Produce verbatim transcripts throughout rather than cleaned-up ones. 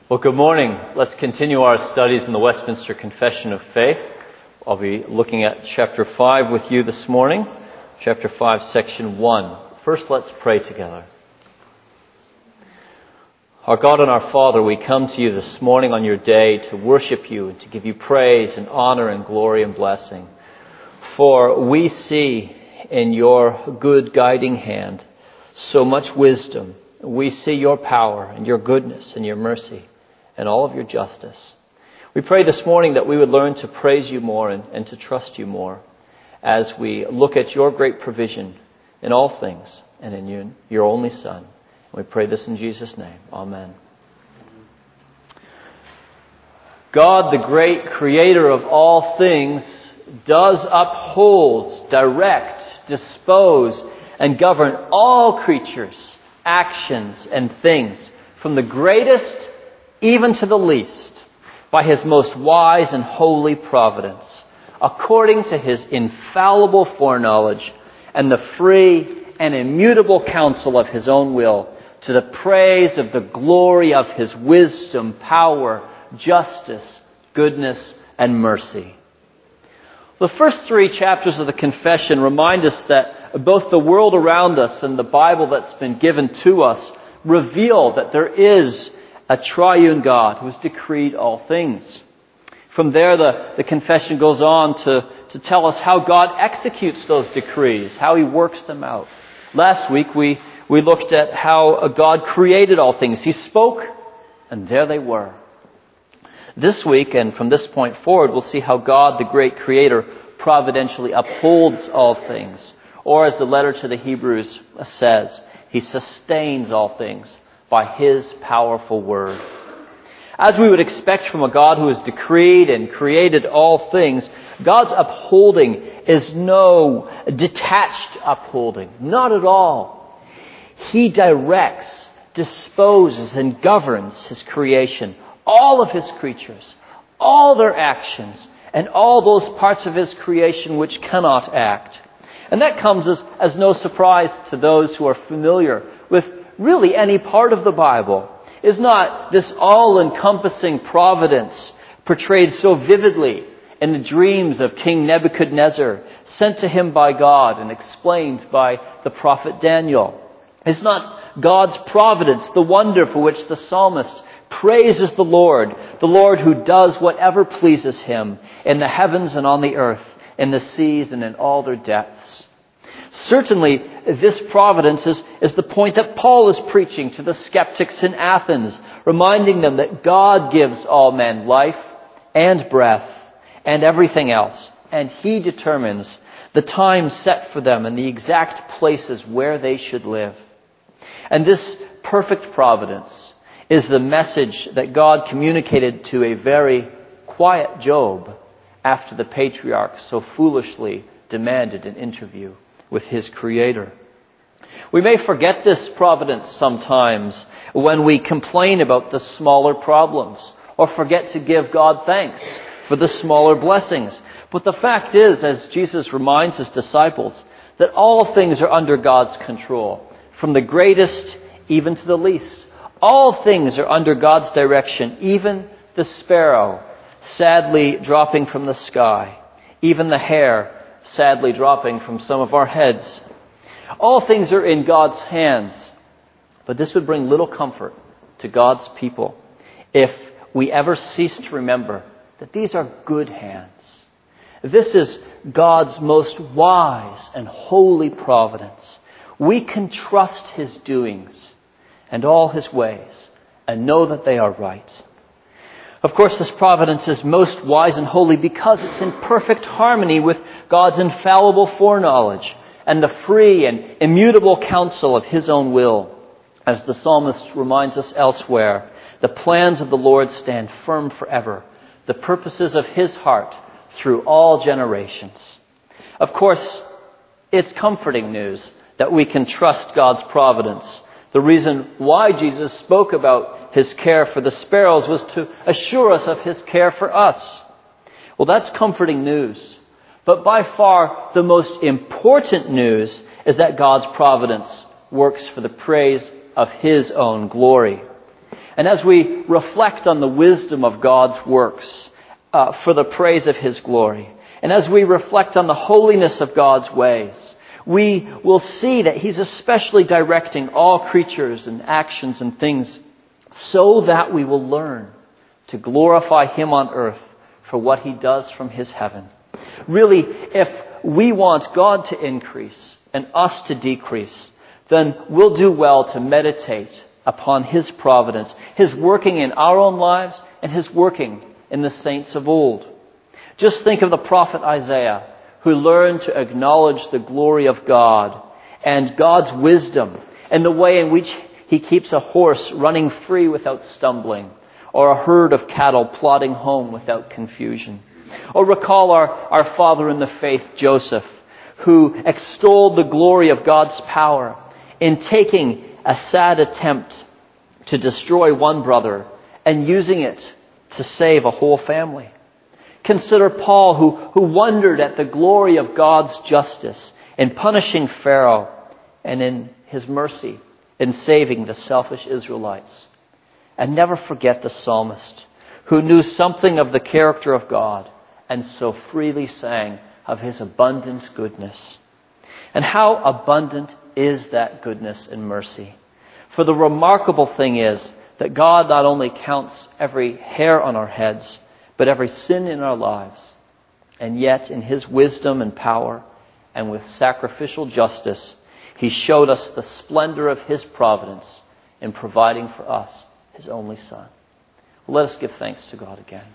Well, good morning. Let's continue our studies in the Westminster Confession of Faith. I'll be looking at chapter five with you this morning. Chapter five, section one. First, let's pray together. Our God and our Father, we come to you this morning on your day to worship you and to give you praise and honor and glory and blessing. For we see in your good guiding hand so much wisdom. We see your power and your goodness and your mercy and all of your justice. We pray this morning that we would learn to praise you more and, and to trust you more as we look at your great provision in all things and in you, your only Son. We pray this in Jesus' name. Amen. God, the great creator of all things, does uphold, direct, dispose, and govern all creatures, actions, and things, from the greatest even to the least, by his most wise and holy providence, according to his infallible foreknowledge and the free and immutable counsel of his own will, to the praise of the glory of his wisdom, power, justice, goodness, and mercy. The first three chapters of the Confession remind us that both the world around us and the Bible that's been given to us reveal that there is a triune God who has decreed all things. From there, the, the confession goes on to, to tell us how God executes those decrees, how he works them out. Last week, we, we looked at how God created all things. He spoke, and there they were. This week, and from this point forward, we'll see how God, the great creator, providentially upholds all things. Or as the letter to the Hebrews says, he sustains all things by his powerful word. As we would expect from a God who has decreed and created all things, God's upholding is no detached upholding. Not at all. He directs, disposes, and governs his creation, all of his creatures, all their actions, and all those parts of his creation which cannot act. And that comes as, as no surprise to those who are familiar with really any part of the Bible. Is not this all-encompassing providence portrayed so vividly in the dreams of King Nebuchadnezzar, sent to him by God and explained by the prophet Daniel? Is not God's providence the wonder for which the psalmist praises the Lord, the Lord who does whatever pleases him in the heavens and on the earth, in the seas and in all their depths? Certainly, this providence is, is the point that Paul is preaching to the skeptics in Athens, reminding them that God gives all men life and breath and everything else, and he determines the time set for them and the exact places where they should live. And this perfect providence is the message that God communicated to a very quiet Job after the patriarch so foolishly demanded an interview with his Creator. We may forget this providence sometimes when we complain about the smaller problems or forget to give God thanks for the smaller blessings. But the fact is, as Jesus reminds his disciples, that all things are under God's control, from the greatest even to the least. All things are under God's direction, even the sparrow sadly dropping from the sky, even the hair sadly dropping from some of our heads. All things are in God's hands. But this would bring little comfort to God's people if we ever cease to remember that these are good hands. This is God's most wise and holy providence. We can trust his doings and all his ways and know that they are right. Of course, this providence is most wise and holy because it's in perfect harmony with God's infallible foreknowledge and the free and immutable counsel of his own will. As the psalmist reminds us elsewhere, the plans of the Lord stand firm forever, the purposes of his heart through all generations. Of course, it's comforting news that we can trust God's providence. The reason why Jesus spoke about his care for the sparrows was to assure us of his care for us. Well, that's comforting news. But by far the most important news is that God's providence works for the praise of his own glory. And as we reflect on the wisdom of God's works uh, for the praise of His glory, and as we reflect on the holiness of God's ways, we will see that He's especially directing all creatures and actions and things so that we will learn to glorify Him on earth for what He does from His heaven. Really, if we want God to increase and us to decrease, then we'll do well to meditate upon His providence, His working in our own lives and His working in the saints of old. Just think of the prophet Isaiah, who learned to acknowledge the glory of God and God's wisdom and the way in which He keeps a horse running free without stumbling, or a herd of cattle plodding home without confusion. Or recall our, our father in the faith, Joseph, who extolled the glory of God's power in taking a sad attempt to destroy one brother and using it to save a whole family. Consider Paul, who, who wondered at the glory of God's justice in punishing Pharaoh and in His mercy in saving the selfish Israelites. And never forget the psalmist, who knew something of the character of God and so freely sang of His abundant goodness. And how abundant is that goodness and mercy? For the remarkable thing is that God not only counts every hair on our heads, but every sin in our lives. And yet, in His wisdom and power, and with sacrificial justice, He showed us the splendor of His providence in providing for us His only Son. Let us give thanks to God again.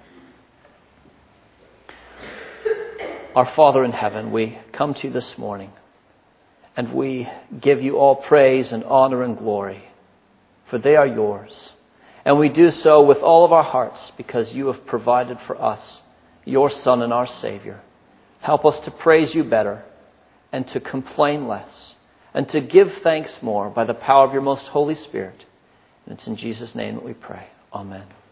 Our Father in heaven, we come to you this morning, and we give you all praise and honor and glory, for they are yours. And we do so with all of our hearts because you have provided for us your Son and our Savior. Help us to praise you better and to complain less and to give thanks more by the power of your most Holy Spirit. And it's in Jesus' name that we pray. Amen.